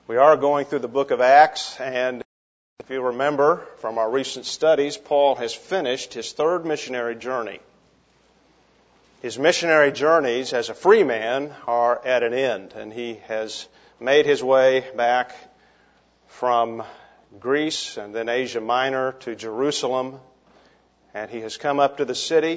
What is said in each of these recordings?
We are going through the book of Acts, and if you remember from our recent studies, Paul has finished his third missionary journey. His missionary journeys as a free man are at an end, and he has made his way back from Greece and then Asia Minor to Jerusalem, and he has come up to the city.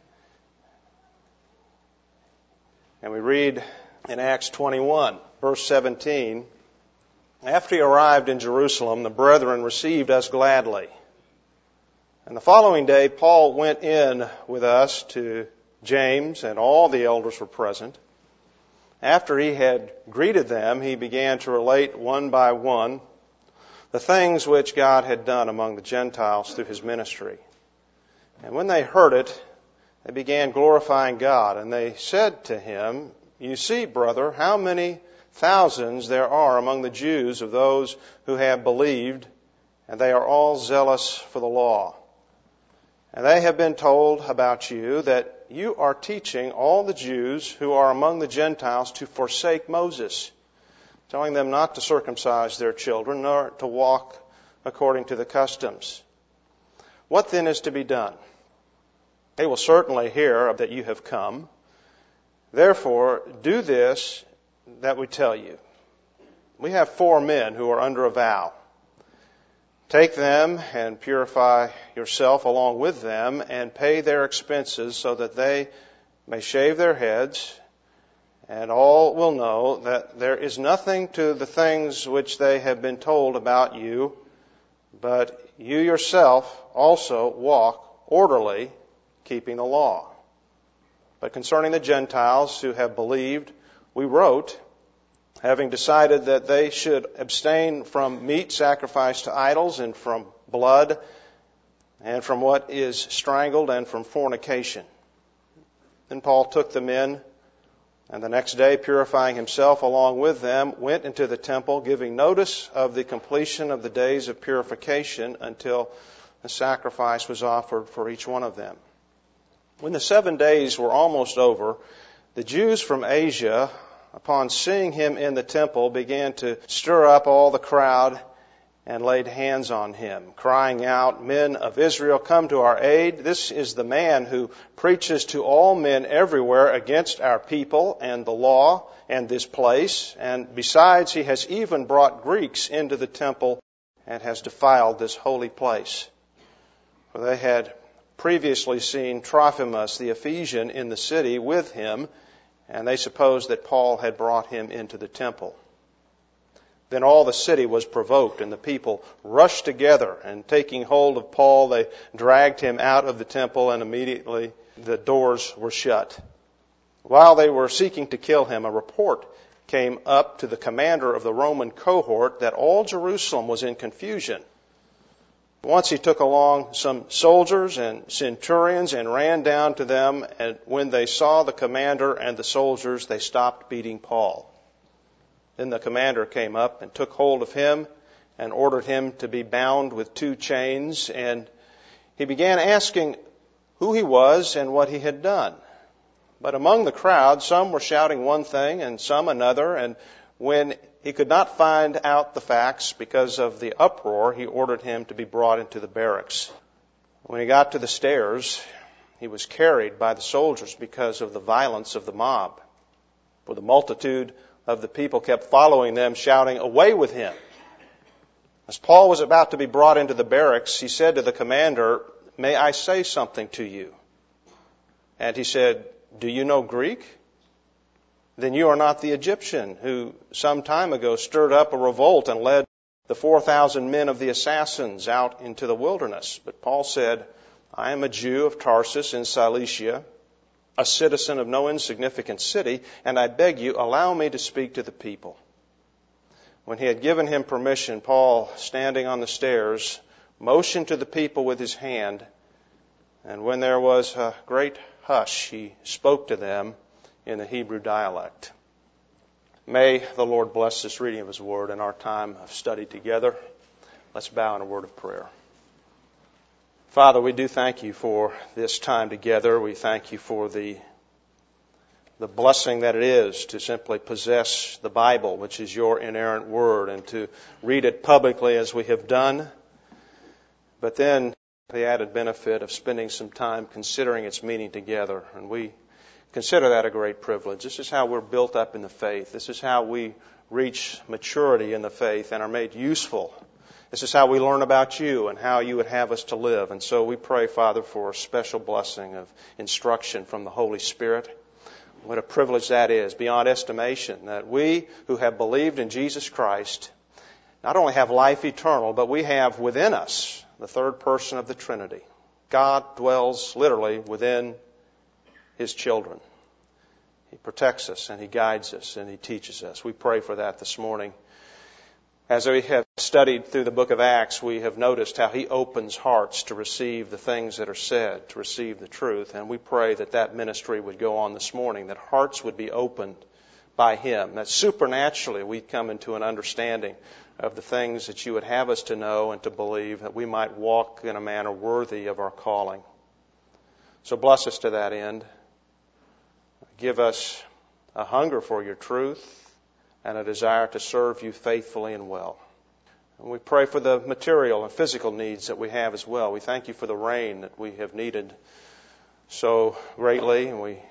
And we read in Acts 21, verse 17, "After he arrived in Jerusalem, the brethren received us gladly. And the following day, Paul went in with us to James, and all the elders were present. After he had greeted them, he began to relate one by one the things which God had done among the Gentiles through his ministry. And when they heard it, they began glorifying God, and they said to him, 'You see, brother, how many thousands there are among the Jews of those who have believed, and they are all zealous for the law. And they have been told about you that you are teaching all the Jews who are among the Gentiles to forsake Moses, telling them not to circumcise their children, nor to walk according to the customs. What then is to be done? They will certainly hear that you have come. Therefore, do this that we tell you. We have 4 men who are under a vow. Take them and purify yourself along with them and pay their expenses so that they may shave their heads, and all will know that there is nothing to the things which they have been told about you, but you yourself also walk orderly, keeping the law. But concerning the Gentiles who have believed, we wrote, having decided that they should abstain from meat sacrificed to idols and from blood and from what is strangled and from fornication.' Then Paul took them in, and the next day, purifying himself along with them, went into the temple, giving notice of the completion of the days of purification until a sacrifice was offered for each one of them. When the 7 days were almost over, the Jews from Asia, upon seeing him in the temple, began to stir up all the crowd and laid hands on him, crying out, 'Men of Israel, come to our aid. This is the man who preaches to all men everywhere against our people and the law and this place. And besides, he has even brought Greeks into the temple and has defiled this holy place.' For they had previously seen Trophimus the Ephesian in the city with him, and they supposed that Paul had brought him into the temple. Then all the city was provoked, and the people rushed together, and taking hold of Paul, they dragged him out of the temple, and immediately the doors were shut. While they were seeking to kill him, a report came up to the commander of the Roman cohort that all Jerusalem was in confusion. Once he took along some soldiers and centurions and ran down to them, and when they saw the commander and the soldiers, they stopped beating Paul. Then the commander came up and took hold of him and ordered him to be bound with 2 chains, and he began asking who he was and what he had done. But among the crowd, some were shouting one thing and some another, and when he could not find out the facts because of the uproar, he ordered him to be brought into the barracks. When he got to the stairs, he was carried by the soldiers because of the violence of the mob. For the multitude of the people kept following them, shouting, 'Away with him!' As Paul was about to be brought into the barracks, he said to the commander, 'May I say something to you?' And he said, 'Do you know Greek? Then you are not the Egyptian who some time ago stirred up a revolt and led the 4,000 men of the assassins out into the wilderness.' But Paul said, 'I am a Jew of Tarsus in Cilicia, a citizen of no insignificant city, and I beg you, allow me to speak to the people.' When he had given him permission, Paul, standing on the stairs, motioned to the people with his hand, and when there was a great hush, he spoke to them in the Hebrew dialect. May the Lord bless this reading of His Word and our time of study together. Let's bow in a word of prayer. Father, we do thank You for this time together. We thank You for the the blessing that it is to simply possess the Bible, which is your inerrant word, and to read it publicly as we have done. But then the added benefit of spending some time considering its meaning together. And we consider that a great privilege. This is how we're built up in the faith. This is how we reach maturity in the faith and are made useful. This is how we learn about you and how you would have us to live. And so we pray, Father, for a special blessing of instruction from the Holy Spirit. What a privilege that is, beyond estimation, that we who have believed in Jesus Christ not only have life eternal, but we have within us the third person of the Trinity. God dwells literally within His children. He protects us and He guides us and He teaches us. We pray for that this morning. As we have studied through the book of Acts, we have noticed how He opens hearts to receive the things that are said, to receive the truth. And we pray that that ministry would go on this morning, that hearts would be opened by Him, that supernaturally we'd come into an understanding of the things that you would have us to know and to believe, that we might walk in a manner worthy of our calling. So bless us to that end. Give us a hunger for your truth and a desire to serve you faithfully and well. And we pray for the material and physical needs that we have as well. We thank you for the rain that we have needed so greatly, and we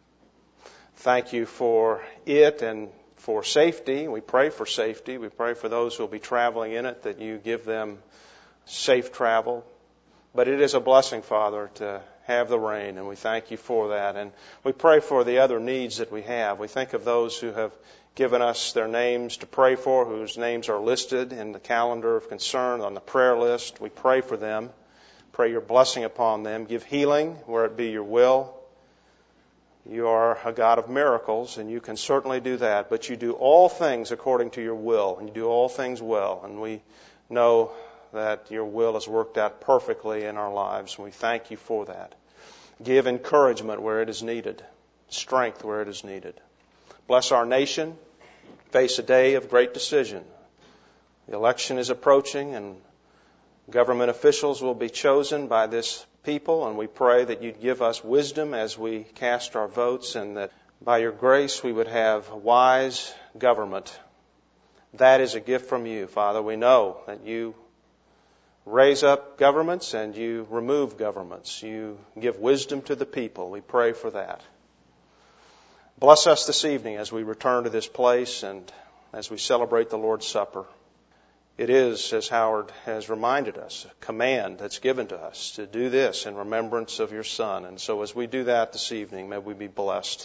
thank you for it and for safety. We pray for safety. We pray for those who will be traveling in it, that you give them safe travel. But it is a blessing, Father, to have the rain, and we thank you for that. And we pray for the other needs that we have. We think of those who have given us their names to pray for, whose names are listed in the calendar of concern on the prayer list. We pray for them. Pray your blessing upon them. Give healing where it be your will. You are a God of miracles, and you can certainly do that. But you do all things according to your will, and you do all things well. And we know that your will is worked out perfectly in our lives, and we thank you for that. Give encouragement where it is needed, strength where it is needed. Bless our nation. Face a day of great decision. The election is approaching, and government officials will be chosen by this people, and we pray that you'd give us wisdom as we cast our votes, and that by your grace we would have wise government. That is a gift from you, Father. We know that you raise up governments and you remove governments. You give wisdom to the people. We pray for that. Bless us this evening as we return to this place and as we celebrate the Lord's Supper. It is, as Howard has reminded us, a command that's given to us to do this in remembrance of your Son. And so as we do that this evening, may we be blessed,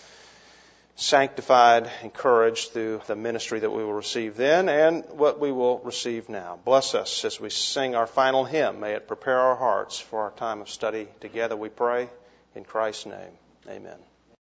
sanctified, encouraged through the ministry that we will receive then and what we will receive now. Bless us as we sing our final hymn. May it prepare our hearts for our time of study together, we pray. In Christ's name, amen.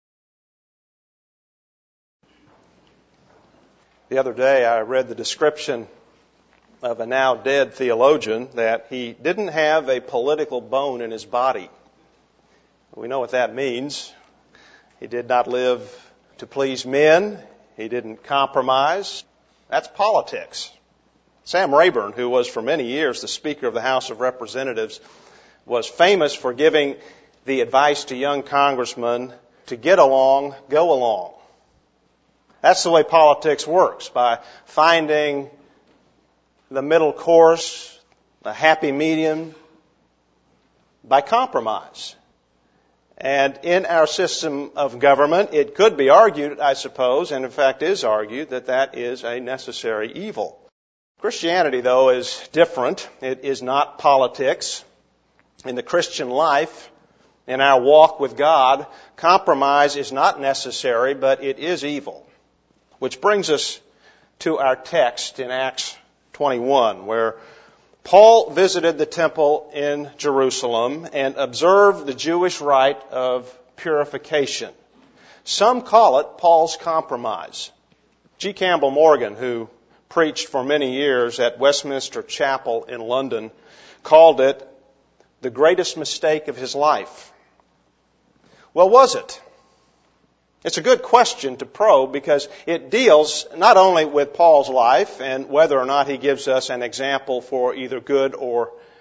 The other day I read the description of a now dead theologian that he didn't have a political bone in his body. We know what that means. He did not live to please men. He didn't compromise. That's politics. Sam Rayburn, who was for many years the Speaker of the House of Representatives, was famous for giving the advice to young congressmen to get along, go along. That's the way politics works, by finding the middle course, the happy medium, by compromise. And in our system of government, it could be argued, I suppose, and in fact is argued, that that is a necessary evil. Christianity, though, is different. It is not politics. In the Christian life, in our walk with God, compromise is not necessary, but it is evil. Which brings us to our text in Acts 21, where Paul visited the temple in Jerusalem and observed the Jewish rite of purification. Some call it Paul's compromise. G. Campbell Morgan, who preached for many years at Westminster Chapel in London, called it the greatest mistake of his life. Well, was it? It's a good question to probe because it deals not only with Paul's life and whether or not he gives us an example for either good or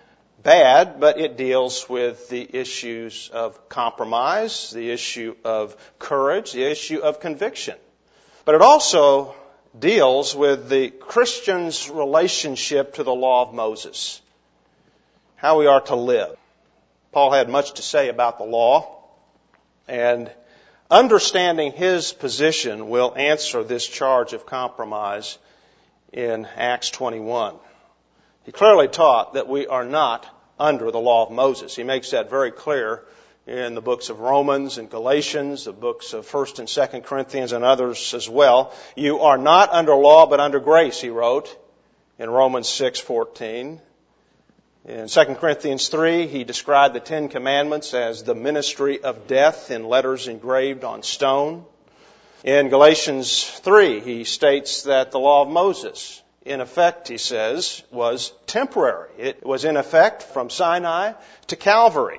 bad, but it deals with the issues of compromise, the issue of courage, the issue of conviction. But it also deals with the Christian's relationship to the law of Moses, how we are to live. Paul had much to say about the law, and understanding his position will answer this charge of compromise in Acts 21. He clearly taught that we are not under the law of Moses. He makes that very clear in the books of Romans and Galatians, the books of 1st and 2nd Corinthians and others as well. You are not under law but under grace, he wrote in Romans 6:14. In 2 Corinthians 3, he described the Ten Commandments as the ministry of death in letters engraved on stone. In Galatians 3, he states that the law of Moses, in effect, he says, was temporary. It was in effect from Sinai to Calvary.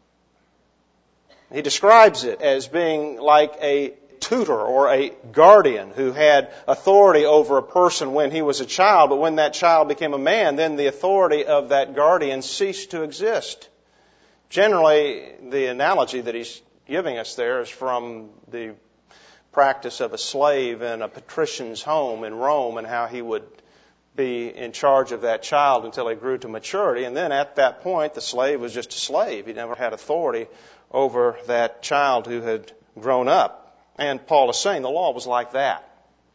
He describes it as being like a tutor or a guardian who had authority over a person when he was a child, but when that child became a man, then the authority of that guardian ceased to exist. Generally, the analogy that he's giving us there is from the practice of a slave in a patrician's home in Rome and how he would be in charge of that child until he grew to maturity. And then at that point, the slave was just a slave. He never had authority over that child who had grown up. And Paul is saying the law was like that.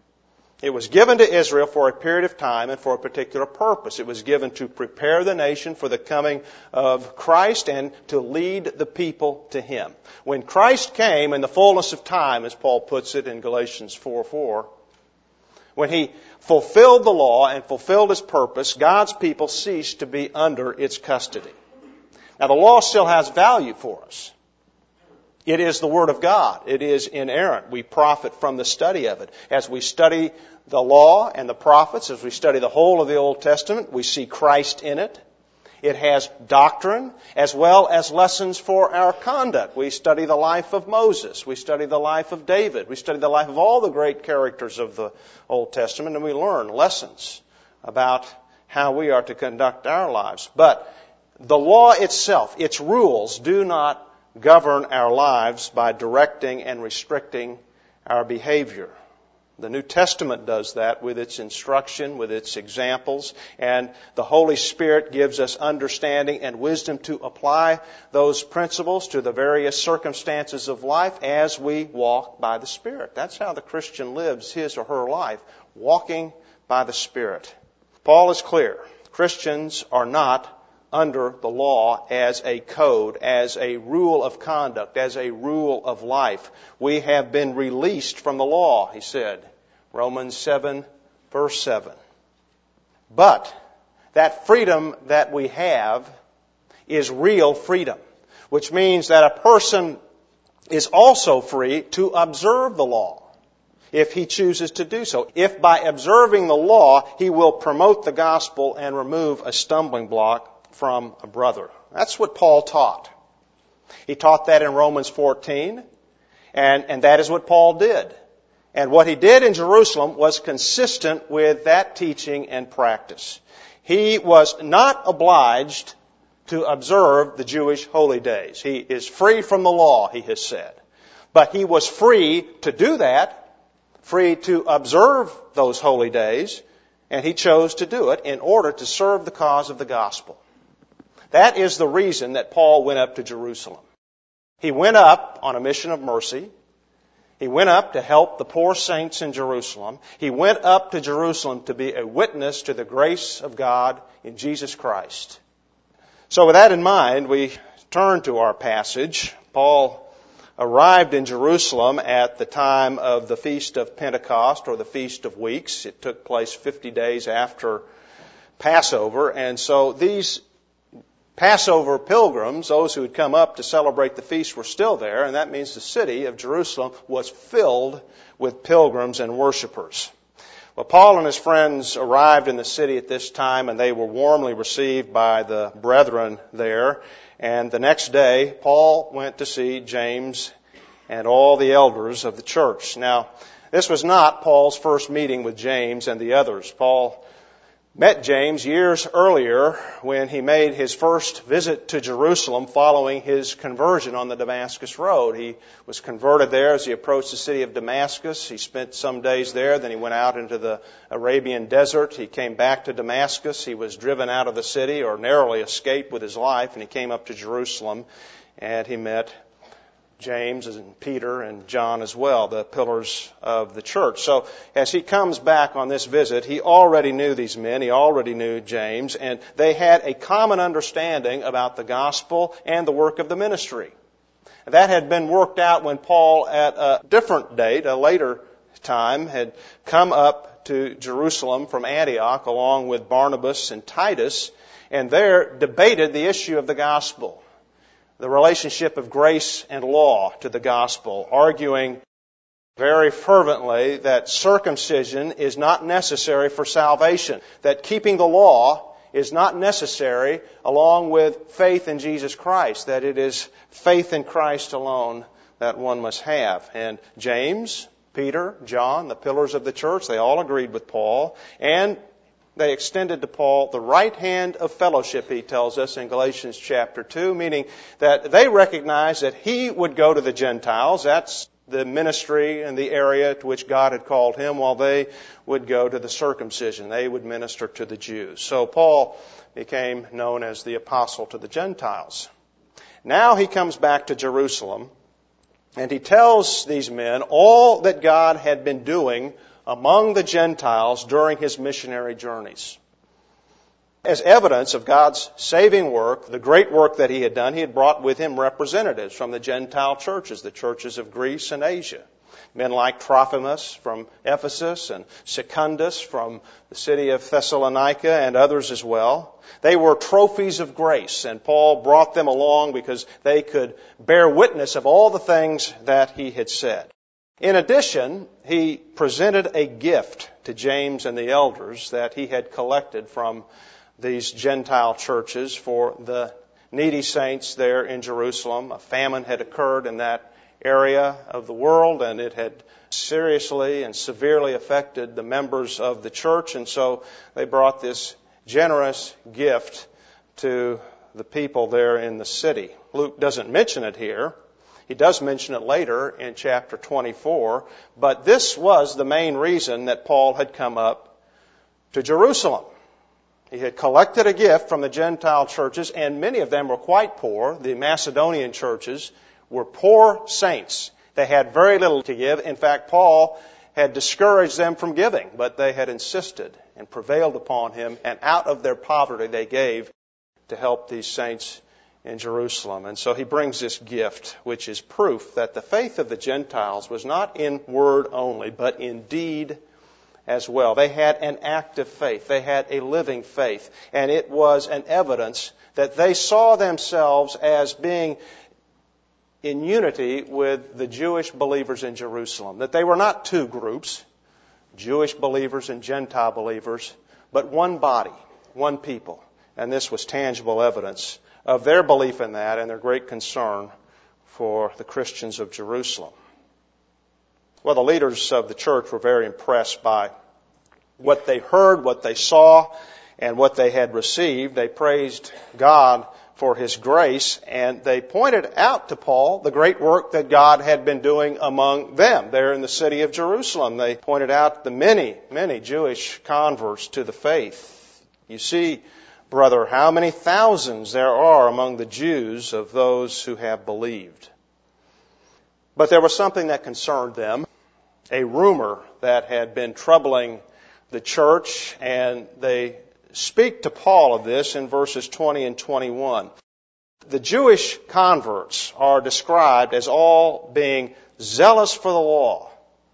It was given to Israel for a period of time and for a particular purpose. It was given to prepare the nation for the coming of Christ and to lead the people to Him. When Christ came in the fullness of time, as Paul puts it in Galatians 4:4, when He fulfilled the law and fulfilled His purpose, God's people ceased to be under its custody. Now the law still has value for us. It is the Word of God. It is inerrant. We profit from the study of it. As we study the law and the prophets, as we study the whole of the Old Testament, we see Christ in it. It has doctrine as well as lessons for our conduct. We study the life of Moses. We study the life of David. We study the life of all the great characters of the Old Testament, and we learn lessons about how we are to conduct our lives. But the law itself, its rules, do not govern our lives by directing and restricting our behavior. The New Testament does that with its instruction, with its examples, and the Holy Spirit gives us understanding and wisdom to apply those principles to the various circumstances of life as we walk by the Spirit. That's how the Christian lives his or her life, walking by the Spirit. Paul is clear. Christians are not under the law as a code, as a rule of conduct, as a rule of life. We have been released from the law, he said. Romans 7, verse 7. But that freedom that we have is real freedom, which means that a person is also free to observe the law if he chooses to do so. If by observing the law he will promote the gospel and remove a stumbling block from a brother. That's what Paul taught. He taught that in Romans 14, and that is what Paul did. And what he did in Jerusalem was consistent with that teaching and practice. He was not obliged to observe the Jewish holy days. He is free from the law, he has said. But he was free to do that, free to observe those holy days, and he chose to do it in order to serve the cause of the gospel. That is the reason that Paul went up to Jerusalem. He went up on a mission of mercy. He went up to help the poor saints in Jerusalem. He went up to Jerusalem to be a witness to the grace of God in Jesus Christ. So with that in mind, we turn to our passage. Paul arrived in Jerusalem at the time of the Feast of Pentecost, or the Feast of Weeks. It took place 50 days after Passover, and so these Passover pilgrims, those who had come up to celebrate the feast, were still there, and that means the city of Jerusalem was filled with pilgrims and worshipers. Well, Paul and his friends arrived in the city at this time, and they were warmly received by the brethren there. And the next day, Paul went to see James and all the elders of the church. Now, this was not Paul's first meeting with James and the others. Paul met James years earlier when he made his first visit to Jerusalem following his conversion on the Damascus Road. He was converted there as he approached the city of Damascus. He spent some days there, then he went out into the Arabian desert. He came back to Damascus. He was driven out of the city, or narrowly escaped with his life, and he came up to Jerusalem, and he met James and Peter and John as well, the pillars of the church. So as he comes back on this visit, he already knew these men. He already knew James, and they had a common understanding about the gospel and the work of the ministry. That had been worked out when Paul, at a different date, a later time, had come up to Jerusalem from Antioch along with Barnabas and Titus, and there debated the issue of the gospel, the relationship of grace and law to the gospel, arguing very fervently that circumcision is not necessary for salvation, that keeping the law is not necessary along with faith in Jesus Christ, that it is faith in Christ alone that one must have. And James, Peter, John, the pillars of the church, they all agreed with Paul, and they extended to Paul the right hand of fellowship, he tells us in Galatians chapter 2, meaning that they recognized that he would go to the Gentiles. That's the ministry and the area to which God had called him, while they would go to the circumcision. They would minister to the Jews. So Paul became known as the apostle to the Gentiles. Now he comes back to Jerusalem, and he tells these men all that God had been doing among the Gentiles during his missionary journeys. As evidence of God's saving work, the great work that he had done, he had brought with him representatives from the Gentile churches, the churches of Greece and Asia. Men like Trophimus from Ephesus and Secundus from the city of Thessalonica and others as well. They were trophies of grace, and Paul brought them along because they could bear witness of all the things that he had said. In addition, he presented a gift to James and the elders that he had collected from these Gentile churches for the needy saints there in Jerusalem. A famine had occurred in that area of the world, and it had seriously and severely affected the members of the church, and so they brought this generous gift to the people there in the city. Luke doesn't mention it here. He does mention it later in chapter 24, but this was the main reason that Paul had come up to Jerusalem. He had collected a gift from the Gentile churches, and many of them were quite poor. The Macedonian churches were poor saints. They had very little to give. In fact, Paul had discouraged them from giving, but they had insisted and prevailed upon him, and out of their poverty they gave to help these saints in Jerusalem. And so he brings this gift, which is proof that the faith of the Gentiles was not in word only, but in deed as well. They had an active faith. They had a living faith. And it was an evidence that they saw themselves as being in unity with the Jewish believers in Jerusalem. That they were not two groups, Jewish believers and Gentile believers, but one body, one people. And this was tangible evidence of their belief in that and their great concern for the Christians of Jerusalem. Well, the leaders of the church were very impressed by what they heard, what they saw, and what they had received. They praised God for His grace, and they pointed out to Paul the great work that God had been doing among them there in the city of Jerusalem. They pointed out the many, many Jewish converts to the faith. You see, brother, how many thousands there are among the Jews of those who have believed. But there was something that concerned them, a rumor that had been troubling the church, and they speak to Paul of this in verses 20 and 21. The Jewish converts are described as all being zealous for the law.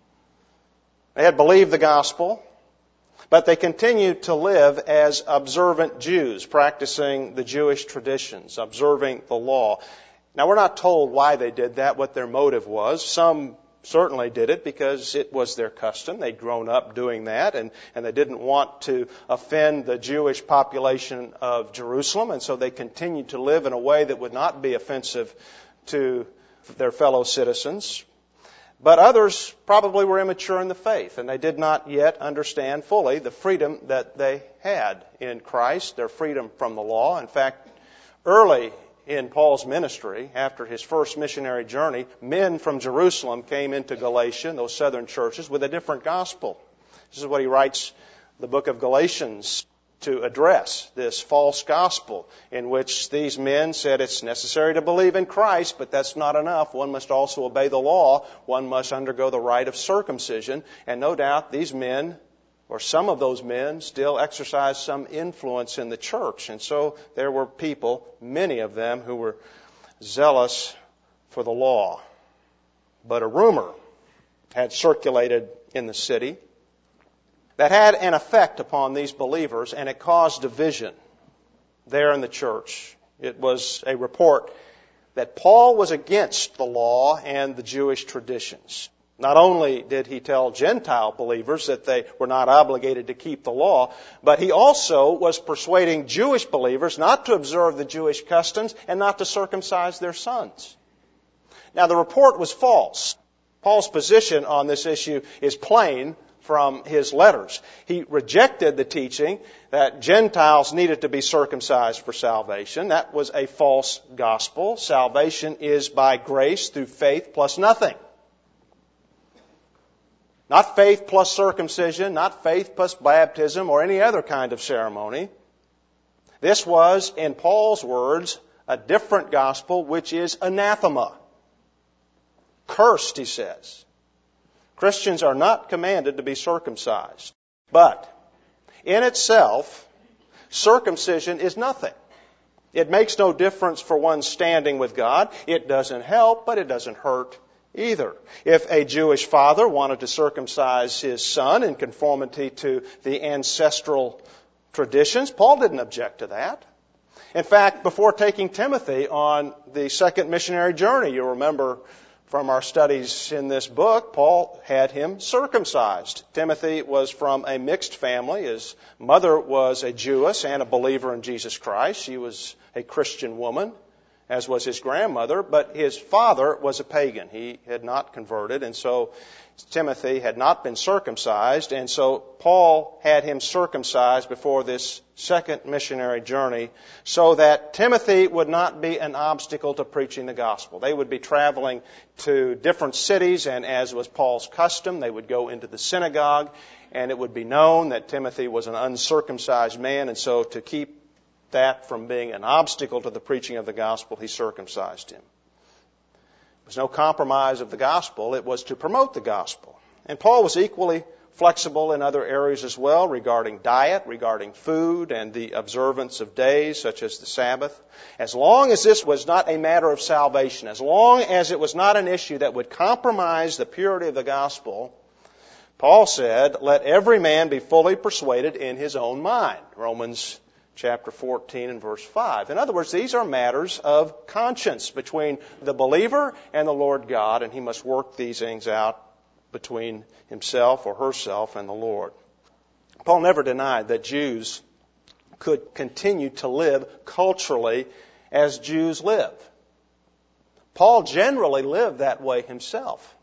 They had believed the gospel, but they continued to live as observant Jews, practicing the Jewish traditions, observing the law. Now, we're not told why they did that, what their motive was. Some certainly did it because it was their custom. They'd grown up doing that, and they didn't want to offend the Jewish population of Jerusalem, and so they continued to live in a way that would not be offensive to their fellow citizens. But others probably were immature in the faith, and they did not yet understand fully the freedom that they had in Christ, their freedom from the law. In fact, early in Paul's ministry, after his first missionary journey, men from Jerusalem came into Galatia, those southern churches, with a different gospel. This is what he writes the book of Galatians to address, this false gospel in which these men said it's necessary to believe in Christ, but that's not enough. One must also obey the law. One must undergo the rite of circumcision. And no doubt these men, or some of those men, still exercised some influence in the church. And so there were people, many of them, who were zealous for the law. But a rumor had circulated in the city that had an effect upon these believers, and it caused division there in the church. It was a report that Paul was against the law and the Jewish traditions. Not only did he tell Gentile believers that they were not obligated to keep the law, but he also was persuading Jewish believers not to observe the Jewish customs and not to circumcise their sons. Now, the report was false. Paul's position on this issue is plain from his letters. He rejected the teaching that Gentiles needed to be circumcised for salvation. That was a false gospel. Salvation is by grace through faith plus nothing. Not faith plus circumcision, not faith plus baptism or any other kind of ceremony. This was, in Paul's words, a different gospel which is anathema. Cursed, he says. Christians are not commanded to be circumcised. But in itself, circumcision is nothing. It makes no difference for one's standing with God. It doesn't help, but it doesn't hurt either. If a Jewish father wanted to circumcise his son in conformity to the ancestral traditions, Paul didn't object to that. In fact, before taking Timothy on the second missionary journey, you remember from our studies in this book, Paul had him circumcised. Timothy was from a mixed family. His mother was a Jewess and a believer in Jesus Christ. She was a Christian woman, as was his grandmother, but his father was a pagan. He had not converted, and so Timothy had not been circumcised, and so Paul had him circumcised before this second missionary journey so that Timothy would not be an obstacle to preaching the gospel. They would be traveling to different cities, and as was Paul's custom, they would go into the synagogue, and it would be known that Timothy was an uncircumcised man, and so to keep that from being an obstacle to the preaching of the gospel, he circumcised him. It was no compromise of the gospel. It was to promote the gospel. And Paul was equally flexible in other areas as well, regarding diet, regarding food, and the observance of days, such as the Sabbath. As long as this was not a matter of salvation, as long as it was not an issue that would compromise the purity of the gospel, Paul said, let every man be fully persuaded in his own mind. Romans chapter 14 and verse 5. In other words, these are matters of conscience between the believer and the Lord God, and he must work these things out between himself or herself and the Lord. Paul never denied that Jews could continue to live culturally as Jews live. Paul generally lived that way himself.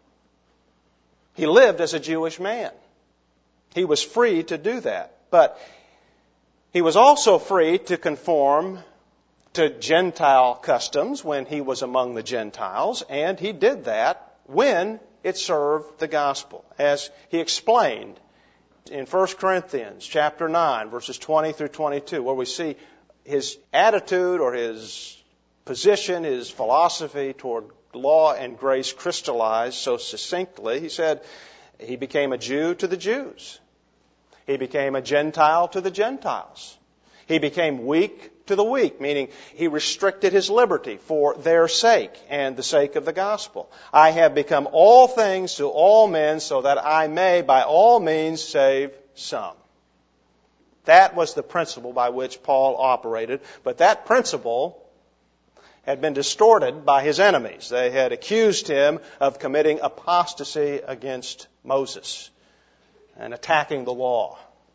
He lived as a Jewish man. He was free to do that. But he was also free to conform to Gentile customs when he was among the Gentiles, and he did that when it served the gospel, as he explained in 1 Corinthians chapter 9, verses 20 through 22, where we see his attitude or his position, his philosophy toward law and grace crystallized so succinctly. He said he became a Jew to the Jews. He became a Gentile to the Gentiles. He became weak to the weak, meaning he restricted his liberty for their sake and the sake of the gospel. I have become all things to all men so that I may by all means save some. That was the principle by which Paul operated, but that principle had been distorted by his enemies. They had accused him of committing apostasy against Moses and attacking the law.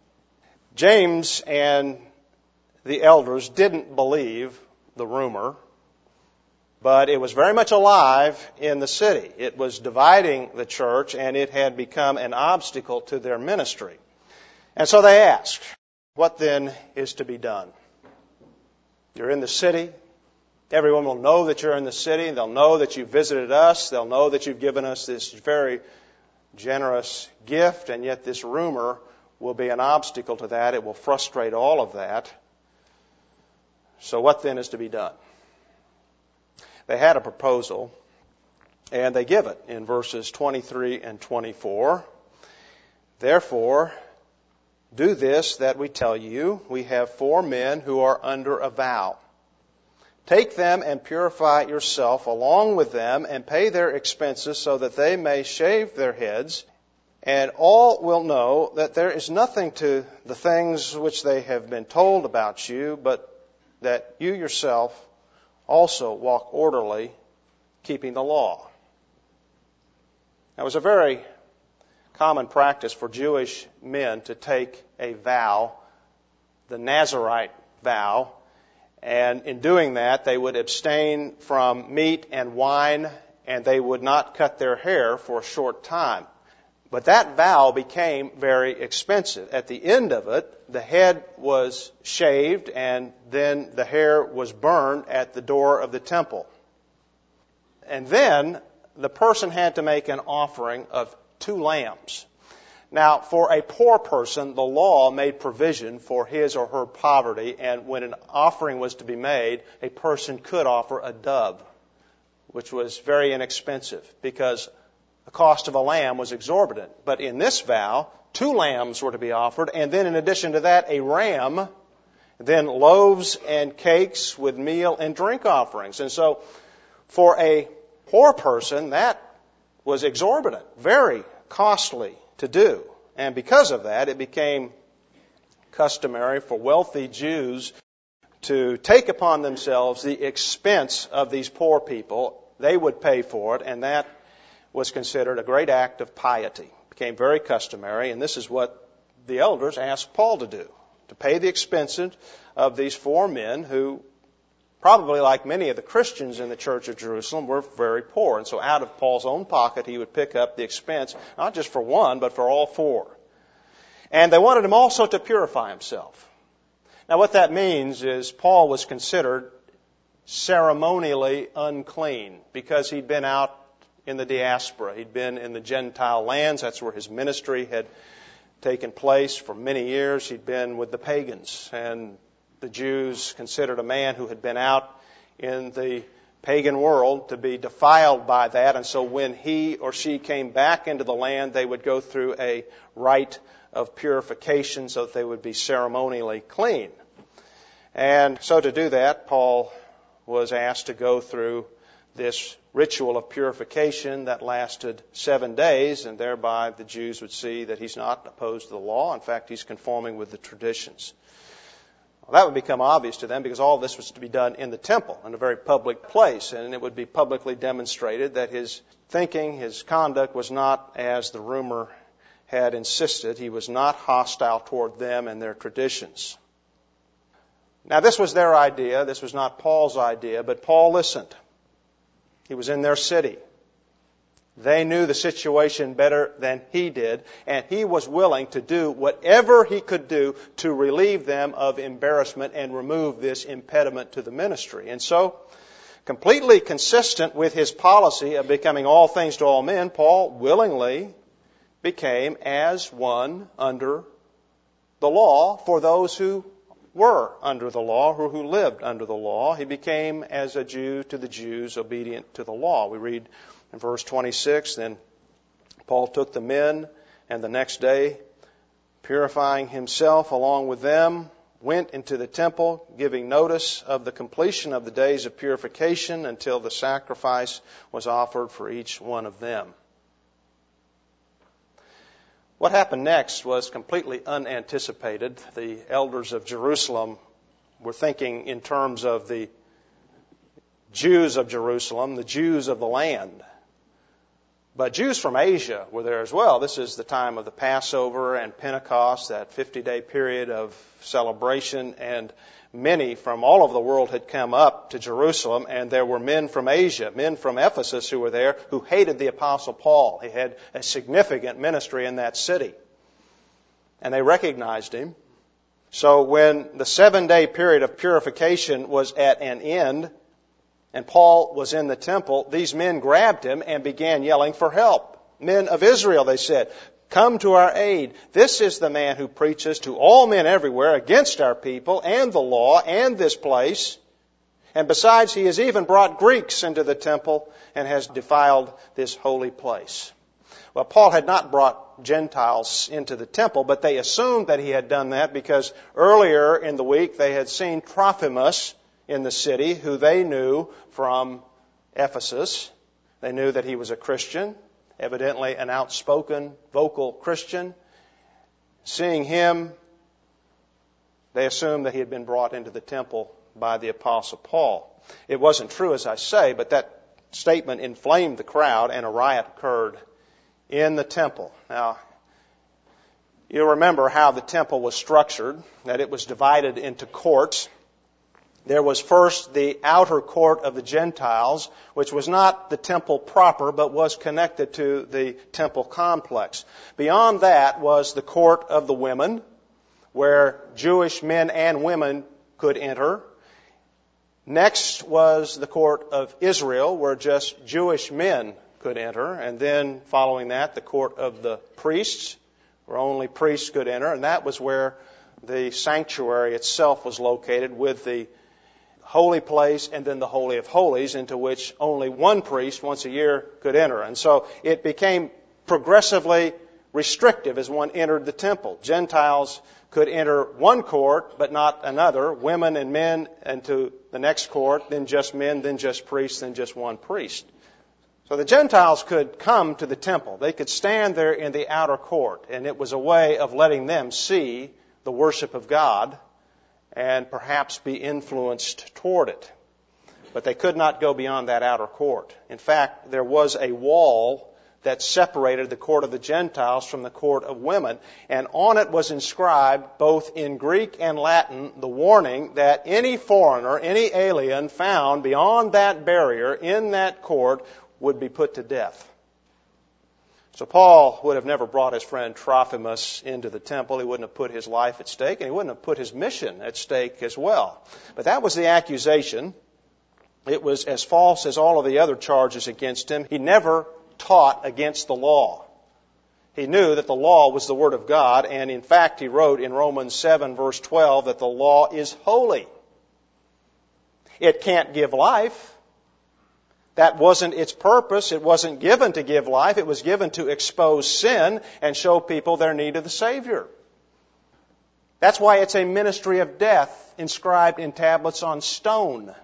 James and the elders didn't believe the rumor, but it was very much alive in the city. It was dividing the church, and it had become an obstacle to their ministry. And so they asked, what then is to be done? You're in the city. Everyone will know that you're in the city. They'll know that you visited us. They'll know that you've given us this very generous gift, and yet this rumor will be an obstacle to that. It will frustrate all of that. So what then is to be done? They had a proposal, and they give it in verses 23 and 24. Therefore, do this that we tell you. We have 4 men who are under a vow. Take them and purify yourself along with them and pay their expenses so that they may shave their heads. And all will know that there is nothing to the things which they have been told about you, but that you yourself also walk orderly, keeping the law. Now, it was a very common practice for Jewish men to take a vow, the Nazirite vow, and in doing that, they would abstain from meat and wine, and they would not cut their hair for a short time. But that vow became very expensive. At the end of it, the head was shaved, and then the hair was burned at the door of the temple. And then the person had to make an offering of 2 lambs. Now, for a poor person, the law made provision for his or her poverty, and when an offering was to be made, a person could offer a dove, which was very inexpensive because the cost of a lamb was exorbitant. But in this vow, 2 lambs were to be offered, and then in addition to that, a ram, then loaves and cakes with meal and drink offerings. And so, for a poor person, that was exorbitant, very costly to do. And because of that, it became customary for wealthy Jews to take upon themselves the expense of these poor people. They would pay for it, and that was considered a great act of piety. It became very customary, and this is what the elders asked Paul to do, to pay the expenses of these 4 men who, probably like many of the Christians in the church of Jerusalem, were very poor. And so out of Paul's own pocket, he would pick up the expense, not just for one, but for all 4. And they wanted him also to purify himself. Now what that means is Paul was considered ceremonially unclean because he'd been out in the diaspora. He'd been in the Gentile lands. That's where his ministry had taken place for many years. He'd been with the pagans, and the Jews considered a man who had been out in the pagan world to be defiled by that. And so when he or she came back into the land, they would go through a rite of purification so that they would be ceremonially clean. And so to do that, Paul was asked to go through this ritual of purification that lasted 7 days, and thereby the Jews would see that he's not opposed to the law. In fact, he's conforming with the traditions. Well, that would become obvious to them because all this was to be done in the temple, in a very public place, and it would be publicly demonstrated that his thinking, his conduct was not as the rumor had insisted. He was not hostile toward them and their traditions. Now, this was their idea. This was not Paul's idea, but Paul listened. He was in their city. They knew the situation better than he did, and he was willing to do whatever he could do to relieve them of embarrassment and remove this impediment to the ministry. And so, completely consistent with his policy of becoming all things to all men, Paul willingly became as one under the law for those who were under the law, or who lived under the law. He became as a Jew to the Jews, obedient to the law. We read in verse 26, then Paul took the men, and the next day, purifying himself along with them, went into the temple, giving notice of the completion of the days of purification until the sacrifice was offered for each one of them. What happened next was completely unanticipated. The elders of Jerusalem were thinking in terms of the Jews of Jerusalem, the Jews of the land. But Jews from Asia were there as well. This is the time of the Passover and Pentecost, that 50-day period of celebration, and many from all over the world had come up to Jerusalem, and there were men from Asia, men from Ephesus who were there, who hated the Apostle Paul. He had a significant ministry in that city, and they recognized him. So when the 7-day period of purification was at an end, and Paul was in the temple, these men grabbed him and began yelling for help. Men of Israel, they said, come to our aid. This is the man who preaches to all men everywhere against our people and the law and this place. And besides, he has even brought Greeks into the temple and has defiled this holy place. Well, Paul had not brought Gentiles into the temple, but they assumed that he had done that because earlier in the week they had seen Trophimus in the city, who they knew from Ephesus. They knew that he was a Christian, evidently an outspoken, vocal Christian. Seeing him, they assumed that he had been brought into the temple by the Apostle Paul. It wasn't true, as I say, but that statement inflamed the crowd, and a riot occurred in the temple. Now, you'll remember how the temple was structured, that it was divided into courts. There was first the outer court of the Gentiles, which was not the temple proper, but was connected to the temple complex. Beyond that was the court of the women, where Jewish men and women could enter. Next was the court of Israel, where just Jewish men could enter. And then following that, the court of the priests, where only priests could enter. And that was where the sanctuary itself was located, with the holy place and then the Holy of Holies, into which only one priest once a year could enter. And so it became progressively restrictive as one entered the temple. Gentiles could enter one court, but not another. Women and men into the next court, then just men, then just priests, then just one priest. So the Gentiles could come to the temple. They could stand there in the outer court, and it was a way of letting them see the worship of God and perhaps be influenced toward it. But they could not go beyond that outer court. In fact, there was a wall that separated the court of the Gentiles from the court of women, and on it was inscribed, both in Greek and Latin, the warning that any foreigner, any alien found beyond that barrier in that court would be put to death. So Paul would have never brought his friend Trophimus into the temple. He wouldn't have put his life at stake, and he wouldn't have put his mission at stake as well. But that was the accusation. It was as false as all of the other charges against him. He never taught against the law. He knew that the law was the Word of God, and in fact he wrote in Romans 7 verse 12 that the law is holy. It can't give life. That wasn't its purpose. It wasn't given to give life. It was given to expose sin and show people their need of the Savior. That's why it's a ministry of death inscribed in tablets on stone.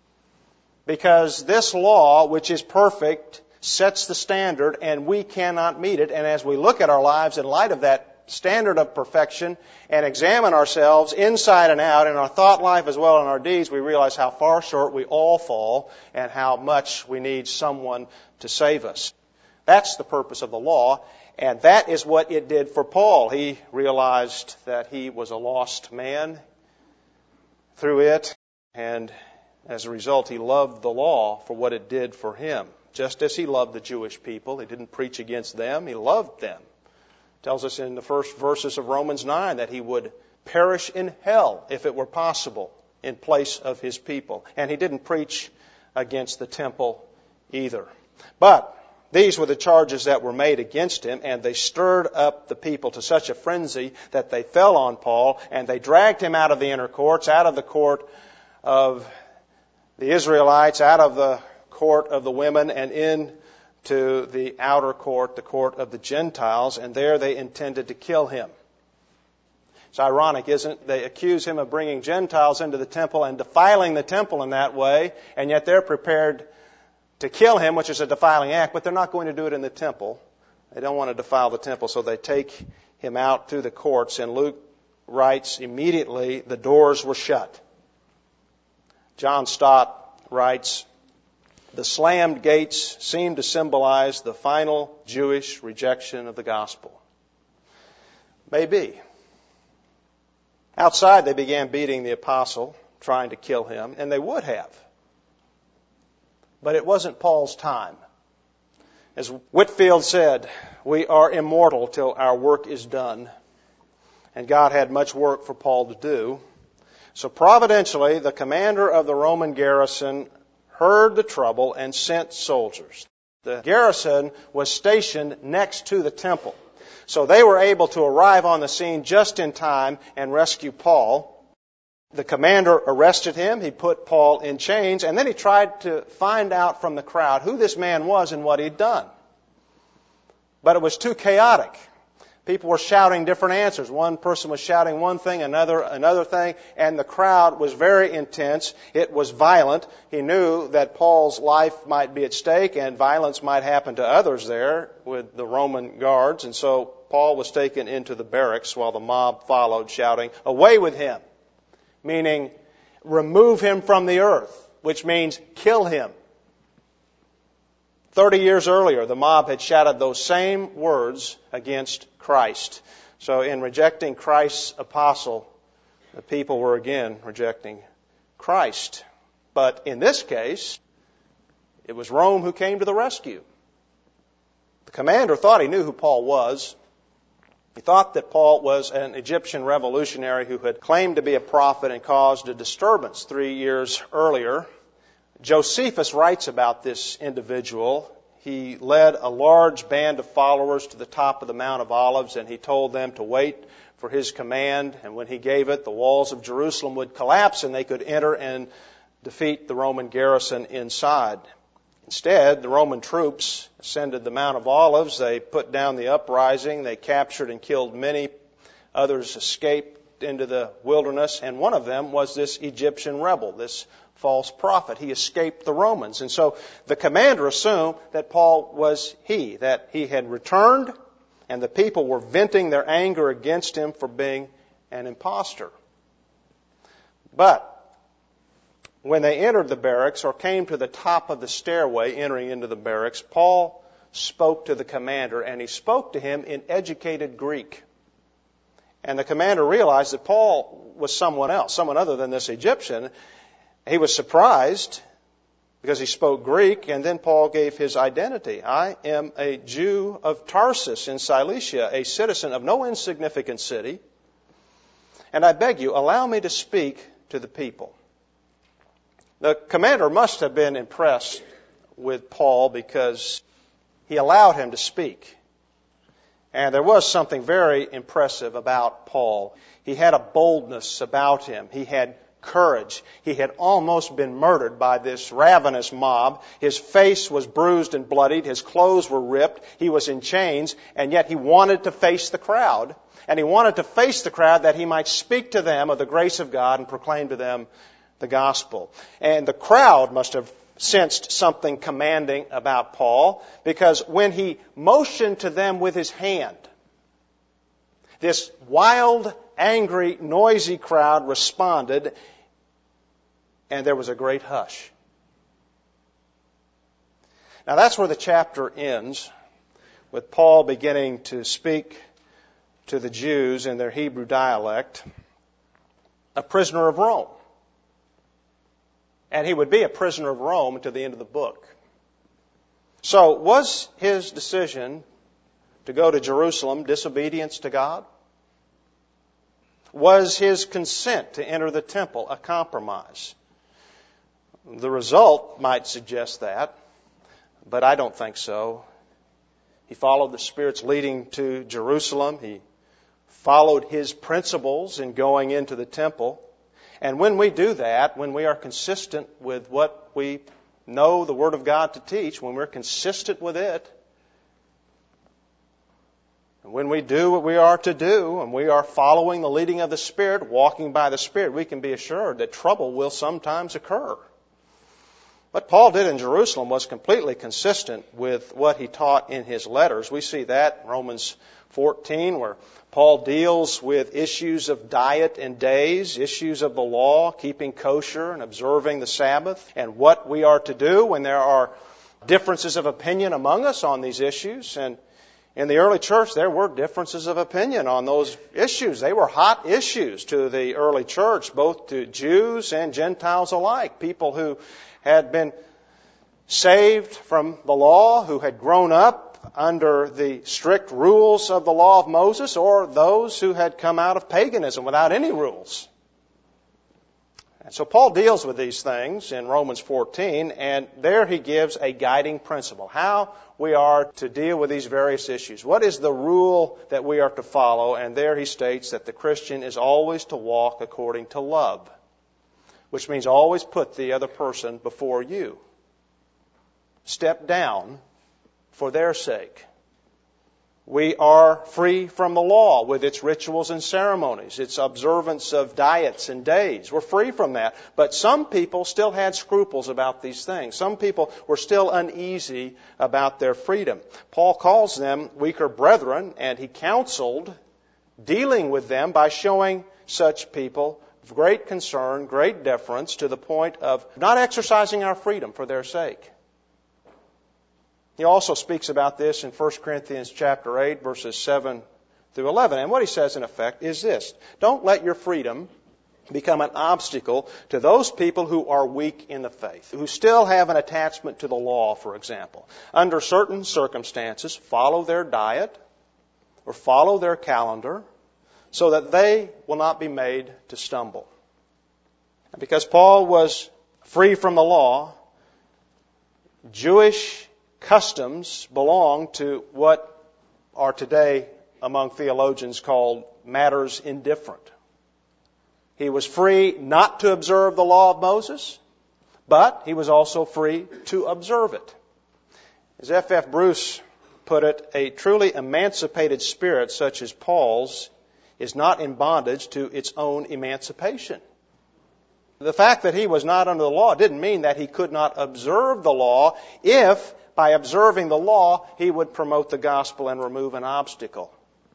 Because this law, which is perfect, sets the standard, and we cannot meet it. And as we look at our lives in light of that standard of perfection and examine ourselves inside and out in our thought life as well as in our deeds, we realize how far short we all fall and how much we need someone to save us. That's the purpose of the law, and that is what it did for Paul. He realized that he was a lost man through it, and as a result, he loved the law for what it did for him. Just as he loved the Jewish people, he didn't preach against them, he loved them. Tells us in the first verses of Romans 9 that he would perish in hell if it were possible in place of his people. And he didn't preach against the temple either. But these were the charges that were made against him, and they stirred up the people to such a frenzy that they fell on Paul, and they dragged him out of the inner courts, out of the court of the Israelites, out of the court of the women, and in to the outer court, the court of the Gentiles, and there they intended to kill him. It's ironic, isn't it? They accuse him of bringing Gentiles into the temple and defiling the temple in that way, and yet they're prepared to kill him, which is a defiling act, but they're not going to do it in the temple. They don't want to defile the temple, so they take him out through the courts, and Luke writes, immediately the doors were shut. John Stott writes, the slammed gates seemed to symbolize the final Jewish rejection of the gospel. Maybe. Outside, they began beating the apostle, trying to kill him, and they would have. But it wasn't Paul's time. As Whitefield said, we are immortal till our work is done. And God had much work for Paul to do. So providentially, the commander of the Roman garrison heard the trouble and sent soldiers. The garrison was stationed next to the temple. So they were able to arrive on the scene just in time and rescue Paul. The commander arrested him. He put Paul in chains, and then he tried to find out from the crowd who this man was and what he'd done. But it was too chaotic. People were shouting different answers. One person was shouting one thing, another thing, and the crowd was very intense. It was violent. He knew that Paul's life might be at stake and violence might happen to others there with the Roman guards. And so Paul was taken into the barracks while the mob followed, shouting, "Away with him!" Meaning, remove him from the earth, which means kill him. 30 years earlier, the mob had shouted those same words against Christ. So in rejecting Christ's apostle, the people were again rejecting Christ. But in this case, it was Rome who came to the rescue. The commander thought he knew who Paul was. He thought that Paul was an Egyptian revolutionary who had claimed to be a prophet and caused a disturbance 3 years earlier. Josephus writes about this individual. He led a large band of followers to the top of the Mount of Olives, and he told them to wait for his command. And when he gave it, the walls of Jerusalem would collapse and they could enter and defeat the Roman garrison inside. Instead, the Roman troops ascended the Mount of Olives. They put down the uprising. They captured and killed many. Others escaped into the wilderness, and one of them was this Egyptian rebel, this false prophet. He escaped the Romans. And so the commander assumed that Paul was he, that he had returned, and the people were venting their anger against him for being an impostor. But when they entered the barracks or came to the top of the stairway entering into the barracks, Paul spoke to the commander, and he spoke to him in educated Greek. And the commander realized that Paul was someone else, someone other than this Egyptian. He was surprised because he spoke Greek, and then Paul gave his identity. I am a Jew of Tarsus in Cilicia, a citizen of no insignificant city, and I beg you, allow me to speak to the people. The commander must have been impressed with Paul because he allowed him to speak. And there was something very impressive about Paul. He had a boldness about him. He had courage. He had almost been murdered by this ravenous mob. His face was bruised and bloodied. His clothes were ripped. He was in chains. And yet he wanted to face the crowd. And he wanted to face the crowd that he might speak to them of the grace of God and proclaim to them the gospel. And the crowd must have sensed something commanding about Paul, because when he motioned to them with his hand, this wild, angry, noisy crowd responded, and there was a great hush. Now that's where the chapter ends, with Paul beginning to speak to the Jews in their Hebrew dialect, a prisoner of Rome. And he would be a prisoner of Rome to the end of the book. So was his decision to go to Jerusalem disobedience to God? Was his consent to enter the temple a compromise? The result might suggest that, but I don't think so. He followed the Spirit's leading to Jerusalem. He followed his principles in going into the temple. And when we do that, when we are consistent with what we know the Word of God to teach, when we're consistent with it, and when we do what we are to do, and we are following the leading of the Spirit, walking by the Spirit, we can be assured that trouble will sometimes occur. What Paul did in Jerusalem was completely consistent with what he taught in his letters. We see that in Romans 14, where Paul deals with issues of diet and days, issues of the law, keeping kosher and observing the Sabbath, and what we are to do when there are differences of opinion among us on these issues. And in the early church, there were differences of opinion on those issues. They were hot issues to the early church, both to Jews and Gentiles alike. People who had been saved from the law, who had grown up under the strict rules of the law of Moses, or those who had come out of paganism without any rules. And so Paul deals with these things in Romans 14, and there he gives a guiding principle, how we are to deal with these various issues. What is the rule that we are to follow? And there he states that the Christian is always to walk according to love, which means always put the other person before you. Step down for their sake. We are free from the law with its rituals and ceremonies, its observance of diets and days. We're free from that. But some people still had scruples about these things. Some people were still uneasy about their freedom. Paul calls them weaker brethren, and he counseled dealing with them by showing such people great concern, great deference, to the point of not exercising our freedom for their sake. He also speaks about this in 1 Corinthians chapter 8, verses 7 through 11. And what he says, in effect, is this: don't let your freedom become an obstacle to those people who are weak in the faith, who still have an attachment to the law, for example. Under certain circumstances, follow their diet or follow their calendar so that they will not be made to stumble. And because Paul was free from the law, Jewish customs belong to what are today among theologians called matters indifferent. He was free not to observe the law of Moses, but he was also free to observe it. As F.F. Bruce put it, a truly emancipated spirit such as Paul's is not in bondage to its own emancipation. The fact that he was not under the law didn't mean that he could not observe the law if, by observing the law, he would promote the gospel and remove an obstacle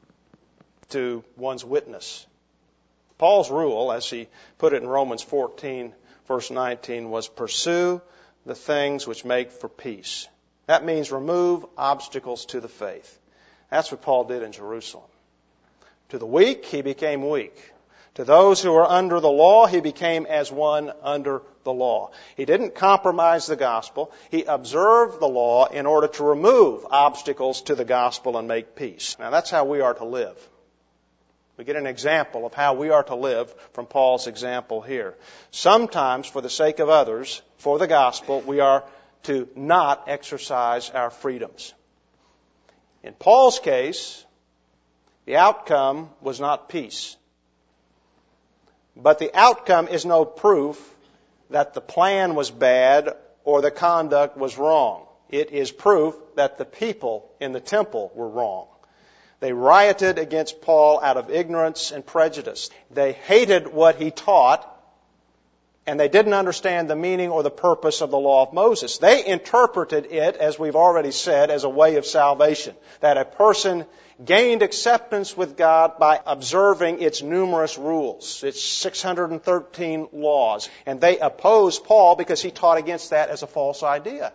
to one's witness. Paul's rule, as he put it in Romans 14, verse 19, was pursue the things which make for peace. That means remove obstacles to the faith. That's what Paul did in Jerusalem. To the weak, he became weak. To those who were under the law, he became as one under the law. He didn't compromise the gospel. He observed the law in order to remove obstacles to the gospel and make peace. Now, that's how we are to live. We get an example of how we are to live from Paul's example here. Sometimes, for the sake of others, for the gospel, we are to not exercise our freedoms. In Paul's case, the outcome was not peace. But the outcome is no proof that the plan was bad or the conduct was wrong. It is proof that the people in the temple were wrong. They rioted against Paul out of ignorance and prejudice. They hated what he taught, and they didn't understand the meaning or the purpose of the law of Moses. They interpreted it, as we've already said, as a way of salvation, that a person gained acceptance with God by observing its numerous rules, its 613 laws. And they opposed Paul because he taught against that as a false idea.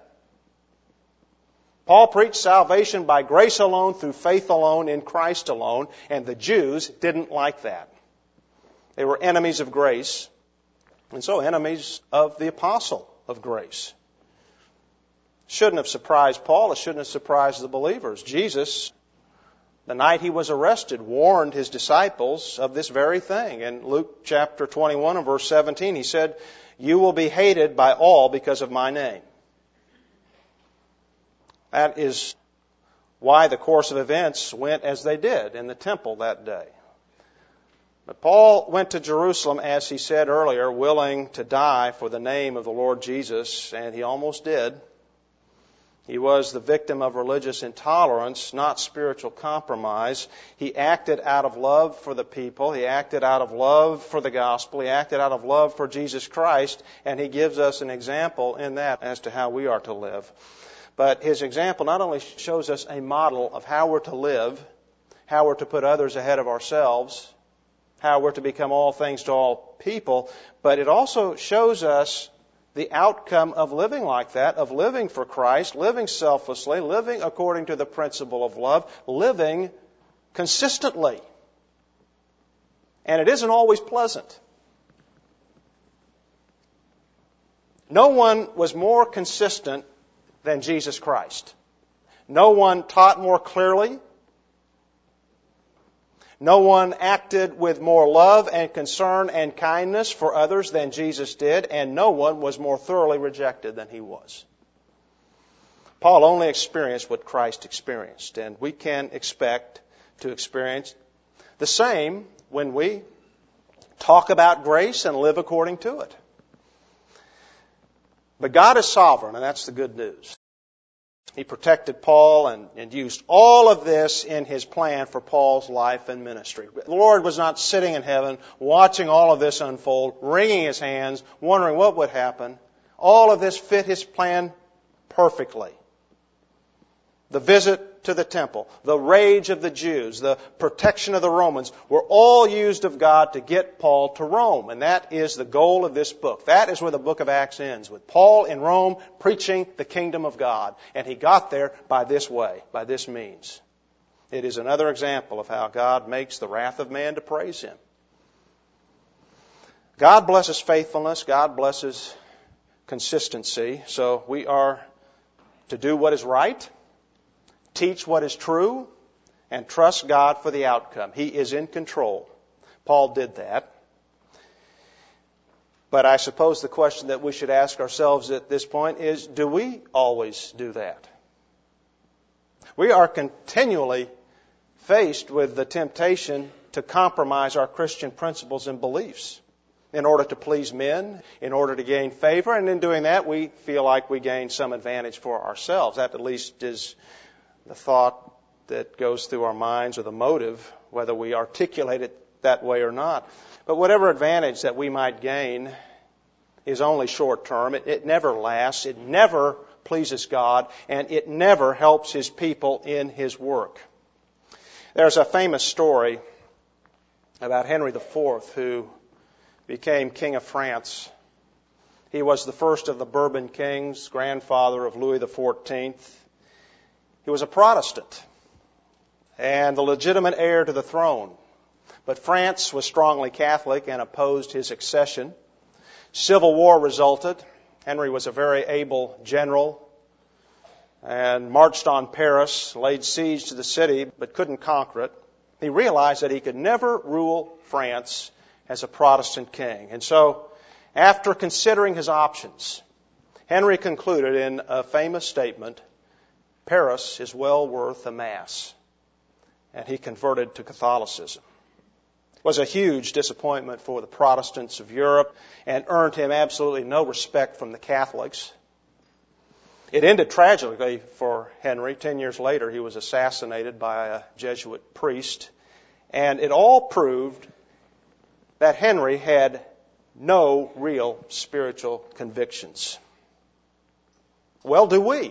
Paul preached salvation by grace alone, through faith alone, in Christ alone, and the Jews didn't like that. They were enemies of grace, and so enemies of the apostle of grace. Shouldn't have surprised Paul. It shouldn't have surprised the believers. Jesus, the night he was arrested, warned his disciples of this very thing. In Luke chapter 21 and verse 17, he said, "You will be hated by all because of my name." That is why the course of events went as they did in the temple that day. But Paul went to Jerusalem, as he said earlier, willing to die for the name of the Lord Jesus, and he almost did. He was the victim of religious intolerance, not spiritual compromise. He acted out of love for the people. He acted out of love for the gospel. He acted out of love for Jesus Christ, and he gives us an example in that as to how we are to live. But his example not only shows us a model of how we're to live how we're to put others ahead of ourselves, how we're to become all things to all people, but it also shows us the outcome of living like that, of living for Christ, living selflessly, living according to the principle of love, living consistently. And it isn't always pleasant. No one was more consistent than Jesus Christ. No one taught more clearly. No one acted with more love and concern and kindness for others than Jesus did, and no one was more thoroughly rejected than he was. Paul only experienced what Christ experienced, and we can expect to experience the same when we talk about grace and live according to it. But God is sovereign, and that's the good news. He protected Paul and used all of this in His plan for Paul's life and ministry. The Lord was not sitting in heaven watching all of this unfold, wringing His hands, wondering what would happen. All of this fit His plan perfectly. The visit to the temple, the rage of the Jews, the protection of the Romans were all used of God to get Paul to Rome. And that is the goal of this book. That is where the book of Acts ends, with Paul in Rome preaching the kingdom of God. And he got there by this way, by this means. It is another example of how God makes the wrath of man to praise Him. God blesses faithfulness. God blesses consistency. So we are to do what is right, teach what is true, and trust God for the outcome. He is in control. Paul did that. But I suppose the question that we should ask ourselves at this point is, do we always do that? We are continually faced with the temptation to compromise our Christian principles and beliefs in order to please men, in order to gain favor, and in doing that we feel like we gain some advantage for ourselves. That at least is the thought that goes through our minds, or the motive, whether we articulate it that way or not. But whatever advantage that we might gain is only short term. It never lasts. It never pleases God, and it never helps His people in His work. There's a famous story about Henry IV, who became King of France. He was the first of the Bourbon kings, grandfather of Louis XIV. He was a Protestant and the legitimate heir to the throne. But France was strongly Catholic and opposed his accession. Civil war resulted. Henry was a very able general and marched on Paris, laid siege to the city, but couldn't conquer it. He realized that he could never rule France as a Protestant king. And so, after considering his options, Henry concluded in a famous statement, "Paris is well worth a Mass." And he converted to Catholicism. It was a huge disappointment for the Protestants of Europe and earned him absolutely no respect from the Catholics. It ended tragically for Henry. 10 years later, he was assassinated by a Jesuit priest. And it all proved that Henry had no real spiritual convictions. Well, do we?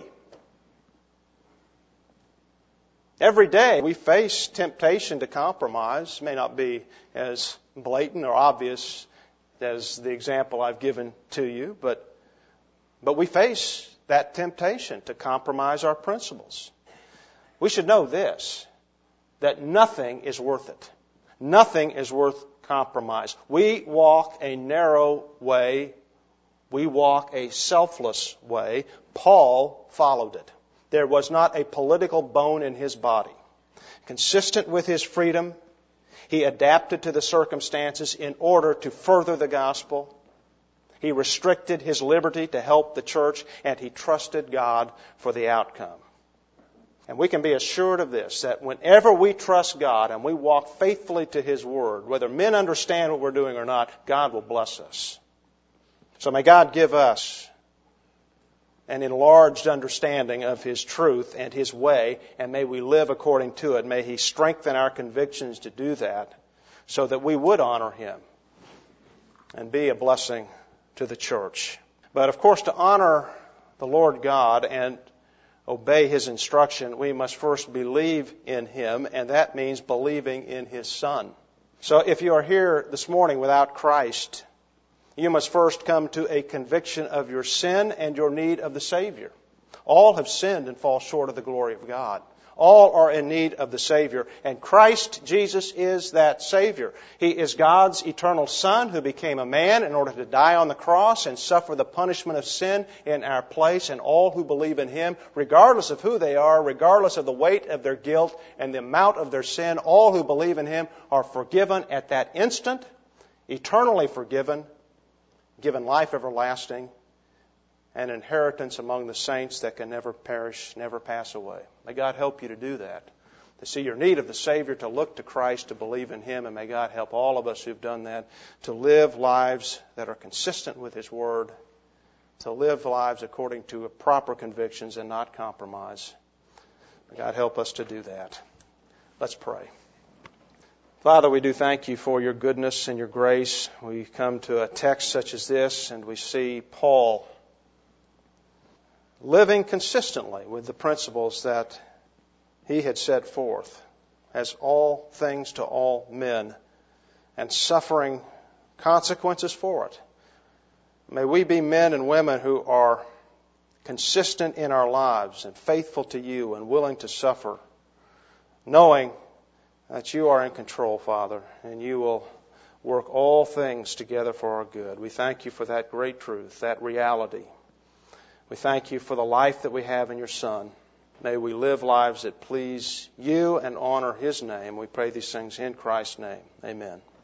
Every day we face temptation to compromise. It may not be as blatant or obvious as the example I've given to you, but we face that temptation to compromise our principles. We should know this, that nothing is worth it. Nothing is worth compromise. We walk a narrow way. We walk a selfless way. Paul followed it. There was not a political bone in his body. Consistent with his freedom, he adapted to the circumstances in order to further the gospel. He restricted his liberty to help the church, and he trusted God for the outcome. And we can be assured of this, that whenever we trust God and we walk faithfully to His Word, whether men understand what we're doing or not, God will bless us. So may God give us an enlarged understanding of His truth and His way, and may we live according to it. May He strengthen our convictions to do that, so that we would honor Him and be a blessing to the church. But of course, to honor the Lord God and obey His instruction, we must first believe in Him, and that means believing in His Son. So if you are here this morning without Christ, you must first come to a conviction of your sin and your need of the Savior. All have sinned and fall short of the glory of God. All are in need of the Savior, and Christ Jesus is that Savior. He is God's eternal Son who became a man in order to die on the cross and suffer the punishment of sin in our place, and all who believe in Him, regardless of who they are, regardless of the weight of their guilt and the amount of their sin, all who believe in Him are forgiven at that instant, eternally forgiven, given life everlasting, an inheritance among the saints that can never perish, never pass away. May God help you to do that, to see your need of the Savior, to look to Christ, to believe in Him, and may God help all of us who've done that to live lives that are consistent with His Word, to live lives according to proper convictions and not compromise. May God help us to do that. Let's pray. Father, we do thank You for Your goodness and Your grace. We come to a text such as this, and we see Paul living consistently with the principles that he had set forth as all things to all men and suffering consequences for it. May we be men and women who are consistent in our lives and faithful to You and willing to suffer, knowing that You are in control, Father, and You will work all things together for our good. We thank You for that great truth, that reality. We thank You for the life that we have in Your Son. May we live lives that please You and honor His name. We pray these things in Christ's name. Amen.